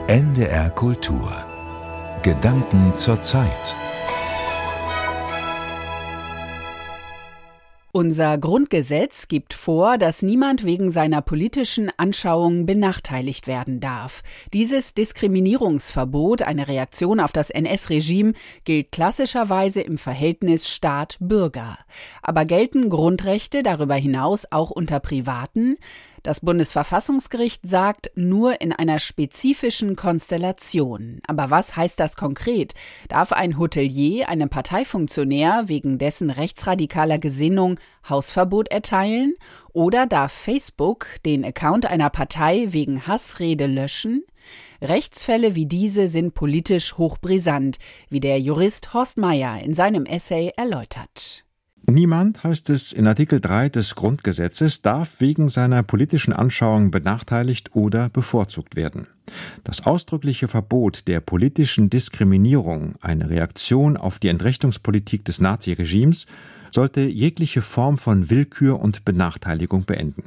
NDR Kultur. Gedanken zur Zeit. Unser Grundgesetz gibt vor, dass niemand wegen seiner politischen Anschauungen benachteiligt werden darf. Dieses Diskriminierungsverbot, eine Reaktion auf das NS-Regime, gilt klassischerweise im Verhältnis Staat-Bürger. Aber gelten Grundrechte darüber hinaus auch unter Privaten? Das Bundesverfassungsgericht sagt, nur in einer spezifischen Konstellation. Aber was heißt das konkret? Darf ein Hotelier einem Parteifunktionär wegen dessen rechtsradikaler Gesinnung Hausverbot erteilen? Oder darf Facebook den Account einer Partei wegen Hassrede löschen? Rechtsfälle wie diese sind politisch hochbrisant, wie der Jurist Horst Meyer in seinem Essay erläutert. Niemand, heißt es in Artikel 3 des Grundgesetzes, darf wegen seiner politischen Anschauung benachteiligt oder bevorzugt werden. Das ausdrückliche Verbot der politischen Diskriminierung, eine Reaktion auf die Entrechtungspolitik des Naziregimes, sollte jegliche Form von Willkür und Benachteiligung beenden.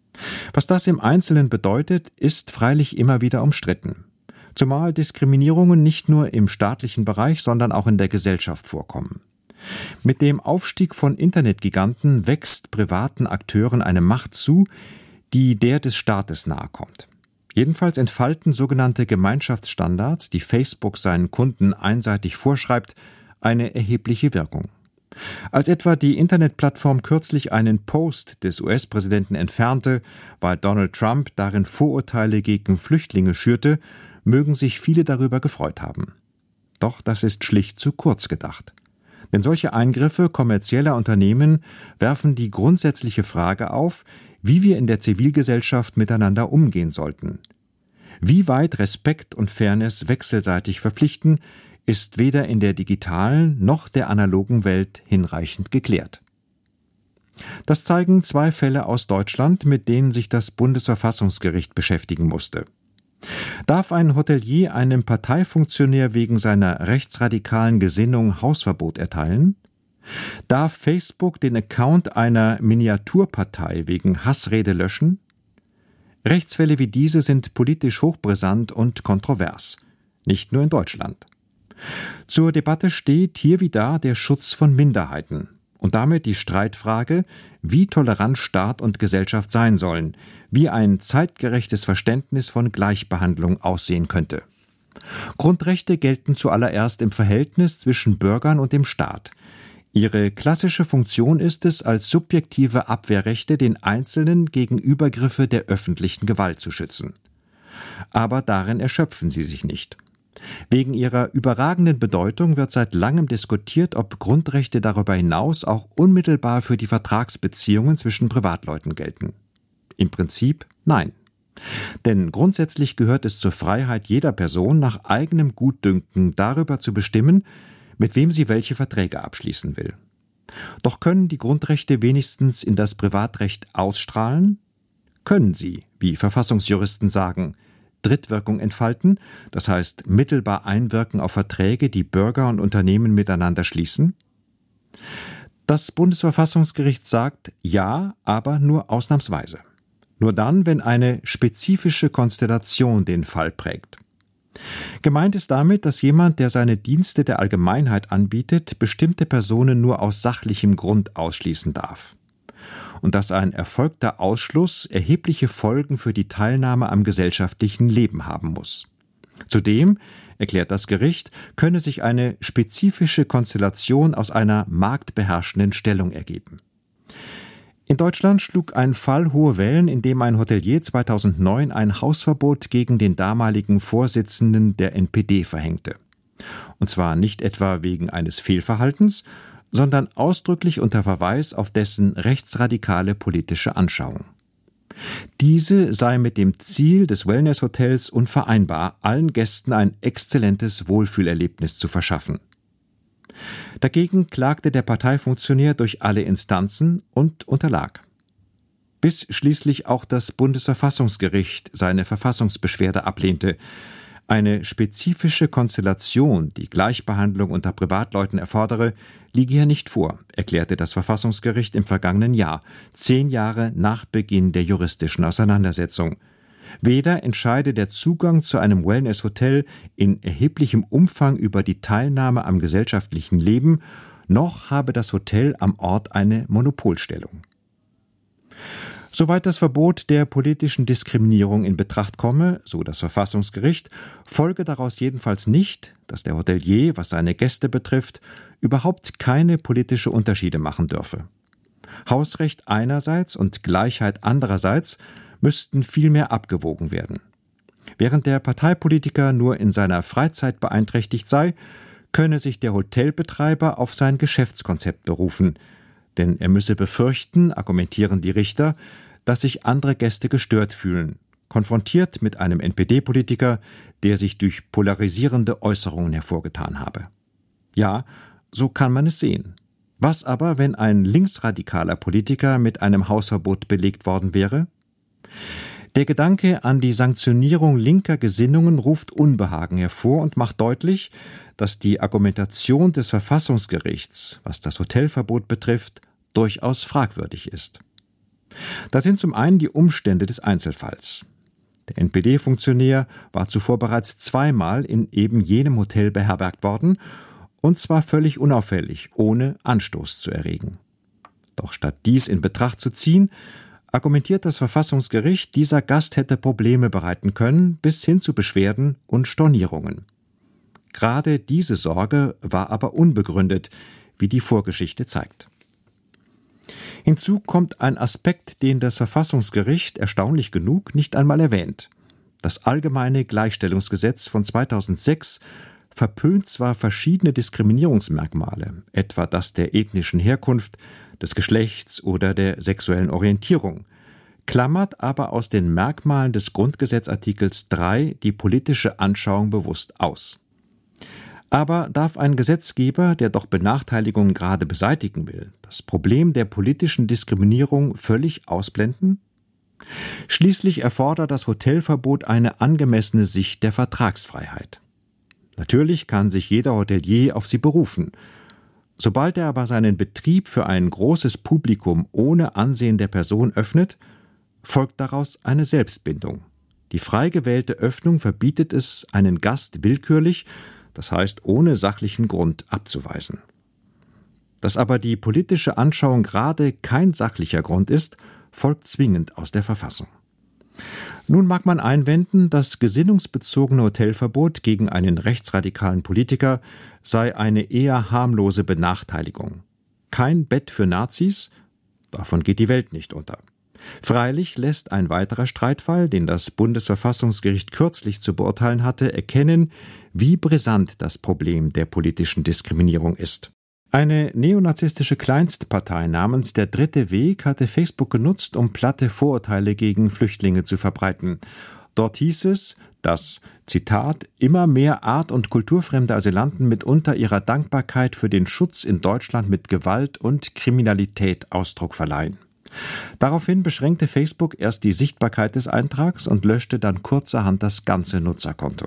Was das im Einzelnen bedeutet, ist freilich immer wieder umstritten. Zumal Diskriminierungen nicht nur im staatlichen Bereich, sondern auch in der Gesellschaft vorkommen. Mit dem Aufstieg von Internetgiganten wächst privaten Akteuren eine Macht zu, die der des Staates nahekommt. Jedenfalls entfalten sogenannte Gemeinschaftsstandards, die Facebook seinen Kunden einseitig vorschreibt, eine erhebliche Wirkung. Als etwa die Internetplattform kürzlich einen Post des US-Präsidenten entfernte, weil Donald Trump darin Vorurteile gegen Flüchtlinge schürte, mögen sich viele darüber gefreut haben. Doch das ist schlicht zu kurz gedacht. Denn solche Eingriffe kommerzieller Unternehmen werfen die grundsätzliche Frage auf, wie wir in der Zivilgesellschaft miteinander umgehen sollten. Wie weit Respekt und Fairness wechselseitig verpflichten, ist weder in der digitalen noch der analogen Welt hinreichend geklärt. Das zeigen 2 Fälle aus Deutschland, mit denen sich das Bundesverfassungsgericht beschäftigen musste. Darf ein Hotelier einem Parteifunktionär wegen seiner rechtsradikalen Gesinnung Hausverbot erteilen? Darf Facebook den Account einer Miniaturpartei wegen Hassrede löschen? Rechtsfälle wie diese sind politisch hochbrisant und kontrovers, nicht nur in Deutschland. Zur Debatte steht hier wie da der Schutz von Minderheiten und damit die Streitfrage, wie tolerant Staat und Gesellschaft sein sollen, wie ein zeitgerechtes Verständnis von Gleichbehandlung aussehen könnte. Grundrechte gelten zuallererst im Verhältnis zwischen Bürgern und dem Staat. Ihre klassische Funktion ist es, als subjektive Abwehrrechte den Einzelnen gegen Übergriffe der öffentlichen Gewalt zu schützen. Aber darin erschöpfen sie sich nicht. Wegen ihrer überragenden Bedeutung wird seit langem diskutiert, ob Grundrechte darüber hinaus auch unmittelbar für die Vertragsbeziehungen zwischen Privatleuten gelten. Im Prinzip nein. Denn grundsätzlich gehört es zur Freiheit jeder Person, nach eigenem Gutdünken darüber zu bestimmen, mit wem sie welche Verträge abschließen will. Doch können die Grundrechte wenigstens in das Privatrecht ausstrahlen? Können sie, wie Verfassungsjuristen sagen, Drittwirkung entfalten, das heißt mittelbar einwirken auf Verträge, die Bürger und Unternehmen miteinander schließen? Das Bundesverfassungsgericht sagt ja, aber nur ausnahmsweise. Nur dann, wenn eine spezifische Konstellation den Fall prägt. Gemeint ist damit, dass jemand, der seine Dienste der Allgemeinheit anbietet, bestimmte Personen nur aus sachlichem Grund ausschließen darf. Und dass ein erfolgter Ausschluss erhebliche Folgen für die Teilnahme am gesellschaftlichen Leben haben muss. Zudem, erklärt das Gericht, könne sich eine spezifische Konstellation aus einer marktbeherrschenden Stellung ergeben. In Deutschland schlug ein Fall hohe Wellen, in dem ein Hotelier 2009 ein Hausverbot gegen den damaligen Vorsitzenden der NPD verhängte. Und zwar nicht etwa wegen eines Fehlverhaltens, sondern ausdrücklich unter Verweis auf dessen rechtsradikale politische Anschauung. Diese sei mit dem Ziel des Wellness-Hotels unvereinbar, allen Gästen ein exzellentes Wohlfühlerlebnis zu verschaffen. Dagegen klagte der Parteifunktionär durch alle Instanzen und unterlag. Bis schließlich auch das Bundesverfassungsgericht seine Verfassungsbeschwerde ablehnte. Eine spezifische Konstellation, die Gleichbehandlung unter Privatleuten erfordere, liege hier nicht vor, erklärte das Verfassungsgericht im vergangenen Jahr, 10 Jahre nach Beginn der juristischen Auseinandersetzung. Weder entscheide der Zugang zu einem Wellness-Hotel in erheblichem Umfang über die Teilnahme am gesellschaftlichen Leben, noch habe das Hotel am Ort eine Monopolstellung. Soweit das Verbot der politischen Diskriminierung in Betracht komme, so das Verfassungsgericht, folge daraus jedenfalls nicht, dass der Hotelier, was seine Gäste betrifft, überhaupt keine politische Unterschiede machen dürfe. Hausrecht einerseits und Gleichheit andererseits müssten vielmehr abgewogen werden. Während der Parteipolitiker nur in seiner Freizeit beeinträchtigt sei, könne sich der Hotelbetreiber auf sein Geschäftskonzept berufen, denn er müsse befürchten, argumentieren die Richter, dass sich andere Gäste gestört fühlen, konfrontiert mit einem NPD-Politiker, der sich durch polarisierende Äußerungen hervorgetan habe. Ja, so kann man es sehen. Was aber, wenn ein linksradikaler Politiker mit einem Hausverbot belegt worden wäre? Der Gedanke an die Sanktionierung linker Gesinnungen ruft Unbehagen hervor und macht deutlich, dass die Argumentation des Verfassungsgerichts, was das Hotelverbot betrifft, durchaus fragwürdig ist. Da sind zum einen die Umstände des Einzelfalls. Der NPD-Funktionär war zuvor bereits zweimal in eben jenem Hotel beherbergt worden, und zwar völlig unauffällig, ohne Anstoß zu erregen. Doch statt dies in Betracht zu ziehen, argumentiert das Verfassungsgericht, dieser Gast hätte Probleme bereiten können, bis hin zu Beschwerden und Stornierungen. Gerade diese Sorge war aber unbegründet, wie die Vorgeschichte zeigt. Hinzu kommt ein Aspekt, den das Verfassungsgericht erstaunlich genug nicht einmal erwähnt. Das Allgemeine Gleichstellungsgesetz von 2006 verpönt zwar verschiedene Diskriminierungsmerkmale, etwa das der ethnischen Herkunft, des Geschlechts oder der sexuellen Orientierung, klammert aber aus den Merkmalen des Grundgesetzartikels 3 die politische Anschauung bewusst aus. Aber darf ein Gesetzgeber, der doch Benachteiligungen gerade beseitigen will, das Problem der politischen Diskriminierung völlig ausblenden? Schließlich erfordert das Hotelverbot eine angemessene Sicht der Vertragsfreiheit. Natürlich kann sich jeder Hotelier auf sie berufen. Sobald er aber seinen Betrieb für ein großes Publikum ohne Ansehen der Person öffnet, folgt daraus eine Selbstbindung. Die frei gewählte Öffnung verbietet es, einen Gast willkürlich, das heißt ohne sachlichen Grund, abzuweisen. Dass aber die politische Anschauung gerade kein sachlicher Grund ist, folgt zwingend aus der Verfassung. Nun mag man einwenden, das gesinnungsbezogene Hotelverbot gegen einen rechtsradikalen Politiker sei eine eher harmlose Benachteiligung. Kein Bett für Nazis? Davon geht die Welt nicht unter. Freilich lässt ein weiterer Streitfall, den das Bundesverfassungsgericht kürzlich zu beurteilen hatte, erkennen, wie brisant das Problem der politischen Diskriminierung ist. Eine neonazistische Kleinstpartei namens Der Dritte Weg hatte Facebook genutzt, um platte Vorurteile gegen Flüchtlinge zu verbreiten. Dort hieß es, dass, Zitat, immer mehr art- und kulturfremde Asylanten mitunter ihrer Dankbarkeit für den Schutz in Deutschland mit Gewalt und Kriminalität Ausdruck verleihen. Daraufhin beschränkte Facebook erst die Sichtbarkeit des Eintrags und löschte dann kurzerhand das ganze Nutzerkonto.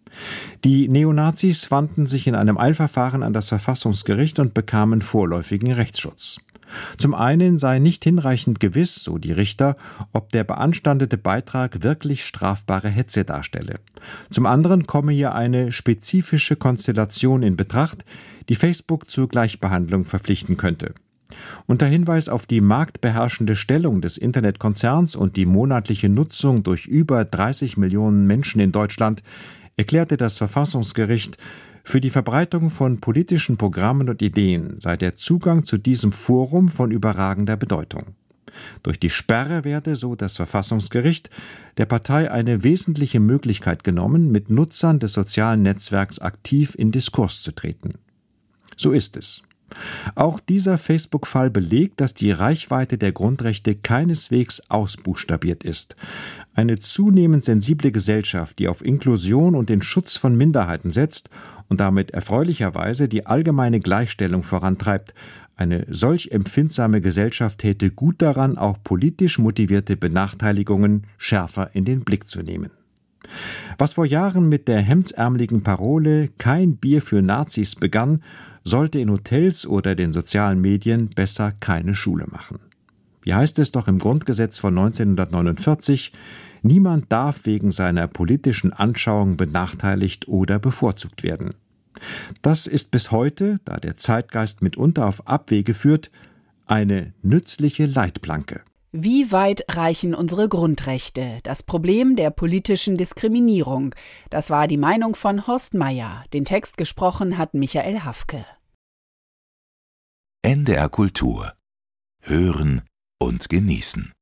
Die Neonazis wandten sich in einem Eilverfahren an das Verfassungsgericht und bekamen vorläufigen Rechtsschutz. Zum einen sei nicht hinreichend gewiss, so die Richter, ob der beanstandete Beitrag wirklich strafbare Hetze darstelle. Zum anderen komme hier eine spezifische Konstellation in Betracht, die Facebook zur Gleichbehandlung verpflichten könnte. Unter Hinweis auf die marktbeherrschende Stellung des Internetkonzerns und die monatliche Nutzung durch über 30 Millionen Menschen in Deutschland erklärte das Verfassungsgericht, für die Verbreitung von politischen Programmen und Ideen sei der Zugang zu diesem Forum von überragender Bedeutung. Durch die Sperre werde, so das Verfassungsgericht, der Partei eine wesentliche Möglichkeit genommen, mit Nutzern des sozialen Netzwerks aktiv in Diskurs zu treten. So ist es. Auch dieser Facebook-Fall belegt, dass die Reichweite der Grundrechte keineswegs ausbuchstabiert ist. Eine zunehmend sensible Gesellschaft, die auf Inklusion und den Schutz von Minderheiten setzt und damit erfreulicherweise die allgemeine Gleichstellung vorantreibt, eine solch empfindsame Gesellschaft täte gut daran, auch politisch motivierte Benachteiligungen schärfer in den Blick zu nehmen. Was vor Jahren mit der hemdsärmeligen Parole »Kein Bier für Nazis« begann, sollte in Hotels oder den sozialen Medien besser keine Schule machen. Wie heißt es doch im Grundgesetz von 1949, Niemand darf wegen seiner politischen Anschauung benachteiligt oder bevorzugt werden. Das ist bis heute, da der Zeitgeist mitunter auf Abwege führt, eine nützliche Leitplanke. Wie weit reichen unsere Grundrechte? Das Problem der politischen Diskriminierung. Das war die Meinung von Horst Mayer. Den Text gesprochen hat Michael Hafke. NDR Kultur. Hören und genießen.